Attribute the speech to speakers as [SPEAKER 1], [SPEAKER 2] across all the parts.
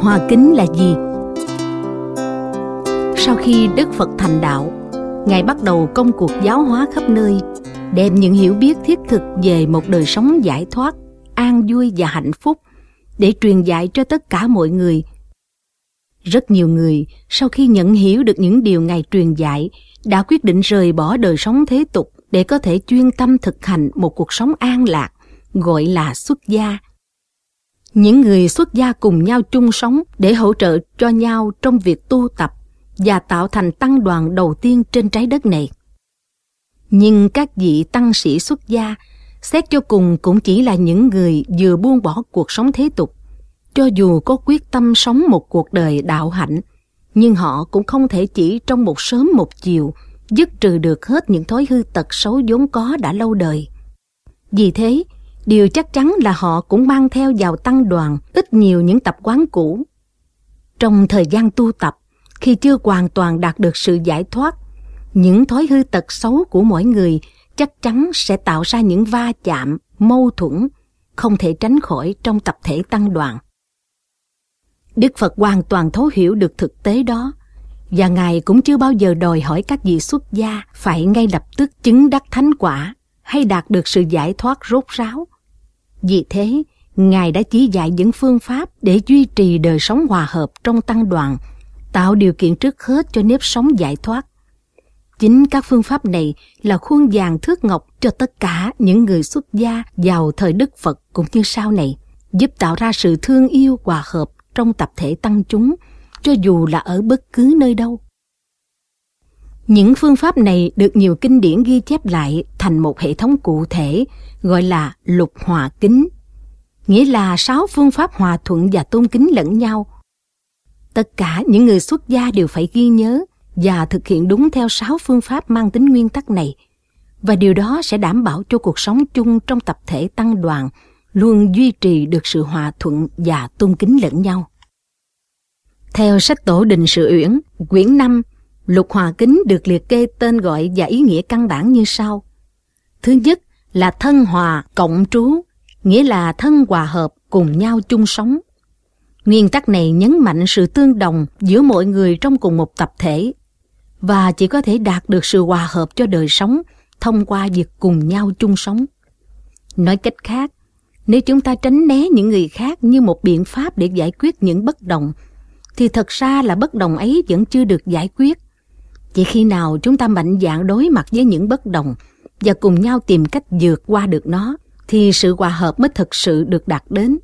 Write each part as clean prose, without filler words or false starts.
[SPEAKER 1] Hòa kính là gì? Sau khi Đức Phật thành đạo, Ngài bắt đầu công cuộc giáo hóa khắp nơi, đem những hiểu biết thiết thực về một đời sống giải thoát, an vui và hạnh phúc để truyền dạy cho tất cả mọi người. Rất nhiều người sau khi nhận hiểu được những điều Ngài truyền dạy đã quyết định rời bỏ đời sống thế tục để có thể chuyên tâm thực hành một cuộc sống an lạc, gọi là xuất gia. Những người xuất gia cùng nhau chung sống để hỗ trợ cho nhau trong việc tu tập và tạo thành tăng đoàn đầu tiên trên trái đất này. Nhưng các vị tăng sĩ xuất gia xét cho cùng cũng chỉ là những người vừa buông bỏ cuộc sống thế tục. Cho dù có quyết tâm sống một cuộc đời đạo hạnh, nhưng họ cũng không thể chỉ trong một sớm một chiều dứt trừ được hết những thói hư tật xấu vốn có đã lâu đời. Vì thế, điều chắc chắn là họ cũng mang theo vào tăng đoàn ít nhiều những tập quán cũ. Trong thời gian tu tập, khi chưa hoàn toàn đạt được sự giải thoát, những thói hư tật xấu của mỗi người chắc chắn sẽ tạo ra những va chạm, mâu thuẫn, không thể tránh khỏi trong tập thể tăng đoàn. Đức Phật hoàn toàn thấu hiểu được thực tế đó, và Ngài cũng chưa bao giờ đòi hỏi các vị xuất gia phải ngay lập tức chứng đắc thánh quả hay đạt được sự giải thoát rốt ráo. Vì thế, Ngài đã chỉ dạy những phương pháp để duy trì đời sống hòa hợp trong tăng đoàn, tạo điều kiện trước hết cho nếp sống giải thoát. Chính các phương pháp này là khuôn vàng thước ngọc cho tất cả những người xuất gia vào thời Đức Phật cũng như sau này, giúp tạo ra sự thương yêu hòa hợp trong tập thể tăng chúng, cho dù là ở bất cứ nơi đâu. Những phương pháp này được nhiều kinh điển ghi chép lại thành một hệ thống cụ thể gọi là Lục Hòa Kính, nghĩa là 6 phương pháp hòa thuận và tôn kính lẫn nhau. Tất cả những người xuất gia đều phải ghi nhớ và thực hiện đúng theo 6 phương pháp mang tính nguyên tắc này, và điều đó sẽ đảm bảo cho cuộc sống chung trong tập thể tăng đoàn luôn duy trì được sự hòa thuận và tôn kính lẫn nhau. Theo sách Tổ Đình Sự Uyển, quyển 5, Lục Hòa Kính được liệt kê tên gọi và ý nghĩa căn bản như sau. Thứ nhất là thân hòa cộng trú, nghĩa là thân hòa hợp cùng nhau chung sống. Nguyên tắc này nhấn mạnh sự tương đồng giữa mọi người trong cùng một tập thể, và chỉ có thể đạt được sự hòa hợp cho đời sống thông qua việc cùng nhau chung sống. Nói cách khác, nếu chúng ta tránh né những người khác như một biện pháp để giải quyết những bất đồng, thì thật ra là bất đồng ấy vẫn chưa được giải quyết. Chỉ khi nào chúng ta mạnh dạn đối mặt với những bất đồng và cùng nhau tìm cách vượt qua được nó, thì sự hòa hợp mới thực sự được đạt đến.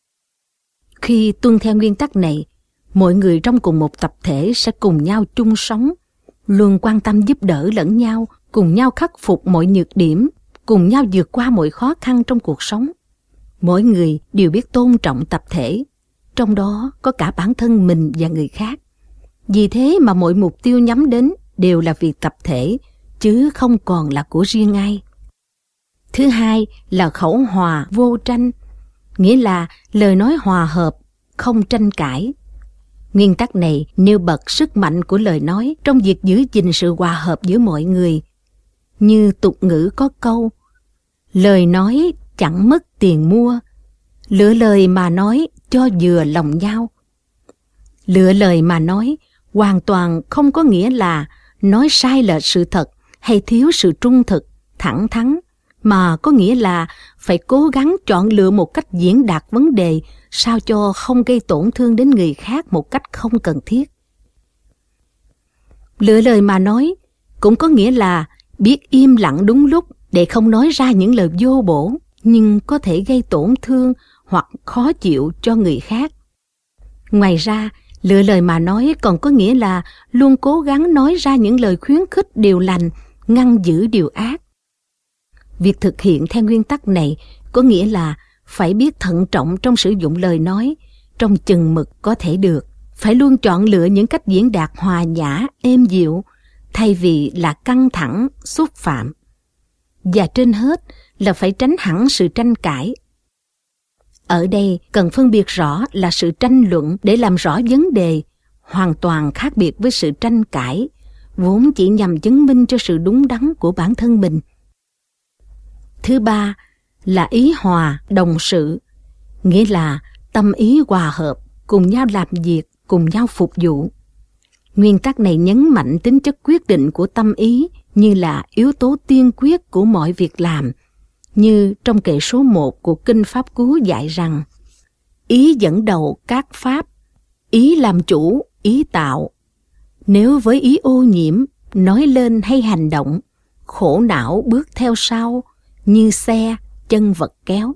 [SPEAKER 1] Khi tuân theo nguyên tắc này, mọi người trong cùng một tập thể sẽ cùng nhau chung sống, luôn quan tâm giúp đỡ lẫn nhau, cùng nhau khắc phục mọi nhược điểm, cùng nhau vượt qua mọi khó khăn trong cuộc sống. Mỗi người đều biết tôn trọng tập thể, trong đó có cả bản thân mình và người khác. Vì thế mà mọi mục tiêu nhắm đến đều là việc tập thể, chứ không còn là của riêng ai. Thứ hai là khẩu hòa vô tranh, nghĩa là lời nói hòa hợp, không tranh cãi. Nguyên tắc này nêu bật sức mạnh của lời nói trong việc giữ gìn sự hòa hợp giữa mọi người. Như tục ngữ có câu, lời nói chẳng mất tiền mua, lựa lời mà nói cho vừa lòng nhau. Lựa lời mà nói hoàn toàn không có nghĩa là nói sai lệch sự thật hay thiếu sự trung thực, thẳng thắn, mà có nghĩa là phải cố gắng chọn lựa một cách diễn đạt vấn đề sao cho không gây tổn thương đến người khác một cách không cần thiết. Lựa lời mà nói cũng có nghĩa là biết im lặng đúng lúc để không nói ra những lời vô bổ nhưng có thể gây tổn thương hoặc khó chịu cho người khác. Ngoài ra, lựa lời mà nói còn có nghĩa là luôn cố gắng nói ra những lời khuyến khích điều lành, ngăn giữ điều ác. Việc thực hiện theo nguyên tắc này có nghĩa là phải biết thận trọng trong sử dụng lời nói, trong chừng mực có thể được, phải luôn chọn lựa những cách diễn đạt hòa nhã, êm dịu, thay vì là căng thẳng, xúc phạm. Và trên hết là phải tránh hẳn sự tranh cãi. Ở đây cần phân biệt rõ là sự tranh luận để làm rõ vấn đề, hoàn toàn khác biệt với sự tranh cãi, vốn chỉ nhằm chứng minh cho sự đúng đắn của bản thân mình. Thứ ba là ý hòa đồng sự, nghĩa là tâm ý hòa hợp, cùng nhau làm việc, cùng nhau phục vụ. Nguyên tắc này nhấn mạnh tính chất quyết định của tâm ý như là yếu tố tiên quyết của mọi việc làm, như trong kệ số 1 của Kinh Pháp Cú dạy rằng: ý dẫn đầu các pháp, ý làm chủ, ý tạo. Nếu với ý ô nhiễm, nói lên hay hành động, khổ não bước theo sau, như xe, chân vật kéo.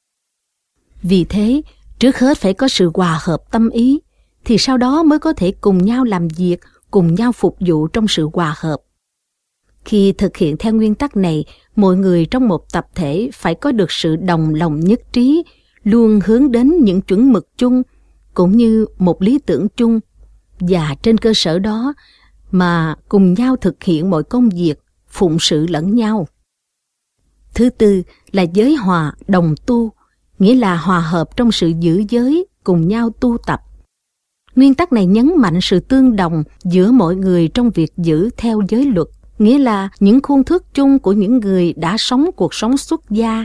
[SPEAKER 1] Vì thế, trước hết phải có sự hòa hợp tâm ý, thì sau đó mới có thể cùng nhau làm việc, cùng nhau phục vụ trong sự hòa hợp. Khi thực hiện theo nguyên tắc này, mọi người trong một tập thể phải có được sự đồng lòng nhất trí, luôn hướng đến những chuẩn mực chung, cũng như một lý tưởng chung, và trên cơ sở đó mà cùng nhau thực hiện mọi công việc, phụng sự lẫn nhau. Thứ tư là giới hòa đồng tu, nghĩa là hòa hợp trong sự giữ giới, cùng nhau tu tập. Nguyên tắc này nhấn mạnh sự tương đồng giữa mọi người trong việc giữ theo giới luật, nghĩa là những khuôn thước chung của những người đã sống cuộc sống xuất gia.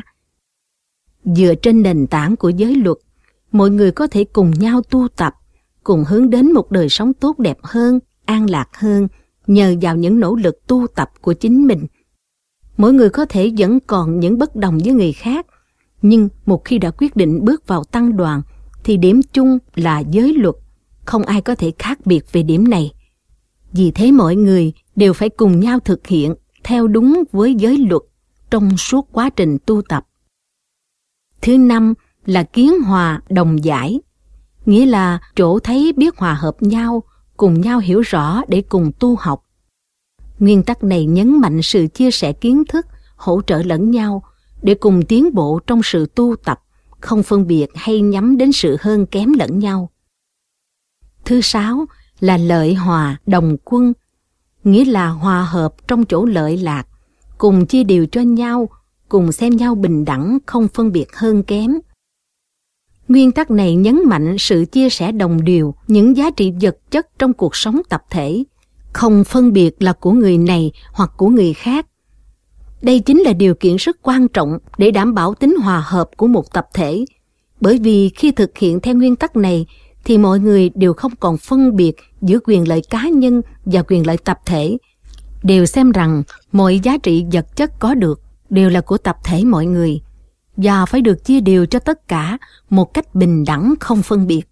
[SPEAKER 1] Dựa trên nền tảng của giới luật, mọi người có thể cùng nhau tu tập, cùng hướng đến một đời sống tốt đẹp hơn, an lạc hơn, nhờ vào những nỗ lực tu tập của chính mình. Mỗi người có thể vẫn còn những bất đồng với người khác, nhưng một khi đã quyết định bước vào tăng đoàn, thì điểm chung là giới luật, không ai có thể khác biệt về điểm này. Vì thế mọi người đều phải cùng nhau thực hiện theo đúng với giới luật trong suốt quá trình tu tập. Thứ năm là kiến hòa đồng giải, nghĩa là chỗ thấy biết hòa hợp nhau, cùng nhau hiểu rõ để cùng tu học. Nguyên tắc này nhấn mạnh sự chia sẻ kiến thức, hỗ trợ lẫn nhau để cùng tiến bộ trong sự tu tập, không phân biệt hay nhắm đến sự hơn kém lẫn nhau. Thứ sáu là lợi hòa đồng quân, nghĩa là hòa hợp trong chỗ lợi lạc, cùng chia điều cho nhau, cùng xem nhau bình đẳng, không phân biệt hơn kém. Nguyên tắc này nhấn mạnh sự chia sẻ đồng điều những giá trị vật chất trong cuộc sống tập thể, không phân biệt là của người này hoặc của người khác. Đây chính là điều kiện rất quan trọng để đảm bảo tính hòa hợp của một tập thể, bởi vì khi thực hiện theo nguyên tắc này thì mọi người đều không còn phân biệt giữa quyền lợi cá nhân và quyền lợi tập thể, đều xem rằng mọi giá trị vật chất có được đều là của tập thể mọi người, và phải được chia đều cho tất cả một cách bình đẳng không phân biệt.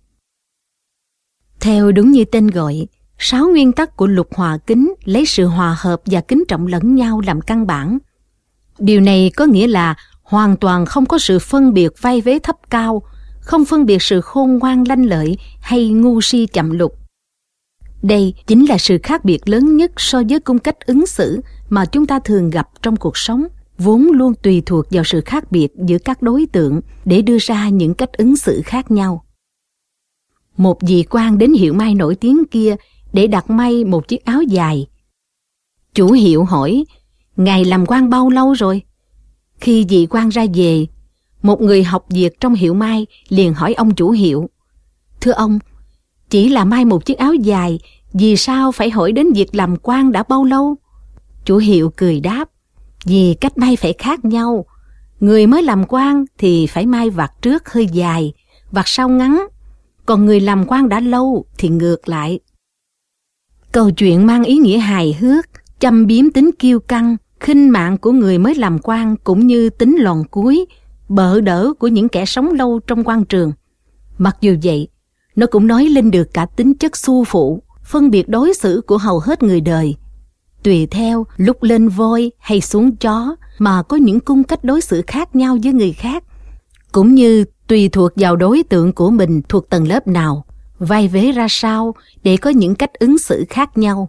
[SPEAKER 1] Theo đúng như tên gọi, 6 nguyên tắc của luật hòa kính lấy sự hòa hợp và kính trọng lẫn nhau làm căn bản. Điều này có nghĩa là hoàn toàn không có sự phân biệt vai vế thấp cao, không phân biệt sự khôn ngoan lanh lợi hay ngu si chậm lục. Đây chính là sự khác biệt lớn nhất so với cung cách ứng xử mà chúng ta thường gặp trong cuộc sống, vốn luôn tùy thuộc vào sự khác biệt giữa các đối tượng để đưa ra những cách ứng xử khác nhau. Một vị quan đến hiệu may nổi tiếng kia để đặt may một chiếc áo dài. Chủ hiệu hỏi: "Ngài làm quan bao lâu rồi?" Khi vị quan ra về, một người học việc trong hiệu may liền hỏi ông chủ hiệu: "Thưa ông, chỉ là may một chiếc áo dài, vì sao phải hỏi đến việc làm quan đã bao lâu?" Chủ hiệu cười đáp: "Vì cách may phải khác nhau. Người mới làm quan thì phải may vạt trước hơi dài, vạt sau ngắn, còn người làm quan đã lâu thì ngược lại." Câu chuyện mang ý nghĩa hài hước, châm biếm tính kiêu căng, khinh mạng của người mới làm quan, cũng như tính lòn cúi, bợ đỡ của những kẻ sống lâu trong quan trường. Mặc dù vậy, nó cũng nói lên được cả tính chất xu phụ, phân biệt đối xử của hầu hết người đời. Tùy theo lúc lên voi hay xuống chó mà có những cung cách đối xử khác nhau với người khác, cũng như tùy thuộc vào đối tượng của mình thuộc tầng lớp nào, vai vế ra sao để có những cách ứng xử khác nhau.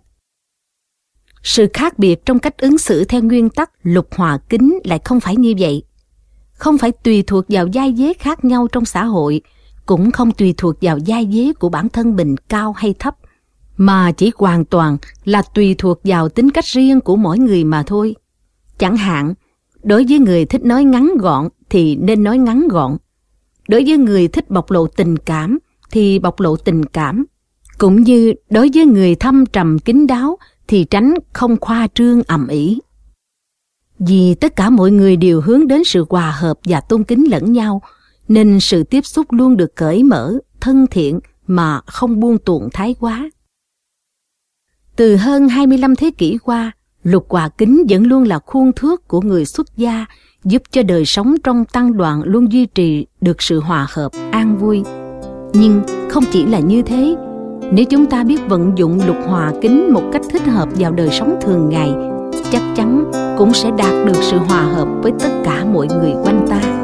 [SPEAKER 1] Sự khác biệt trong cách ứng xử theo nguyên tắc luật hòa kính lại không phải như vậy. Không phải tùy thuộc vào giai vế khác nhau trong xã hội, cũng không tùy thuộc vào giai vế của bản thân mình cao hay thấp, mà chỉ hoàn toàn là tùy thuộc vào tính cách riêng của mỗi người mà thôi. Chẳng hạn, đối với người thích nói ngắn gọn thì nên nói ngắn gọn. Đối với người thích bộc lộ tình cảm thì bộc lộ tình cảm. Cũng như đối với người thâm trầm kín đáo thì tránh không khoa trương ầm ĩ. Vì tất cả mọi người đều hướng đến sự hòa hợp và tôn kính lẫn nhau, nên sự tiếp xúc luôn được cởi mở, thân thiện, mà không buông tuồng thái quá. Từ hơn 25 thế kỷ qua, lục hòa kính vẫn luôn là khuôn thước của người xuất gia, giúp cho đời sống trong tăng đoàn luôn duy trì được sự hòa hợp, an vui. Nhưng không chỉ là như thế, nếu chúng ta biết vận dụng lục hòa kính một cách thích hợp vào đời sống thường ngày, chắc chắn cũng sẽ đạt được sự hòa hợp với tất cả mọi người quanh ta.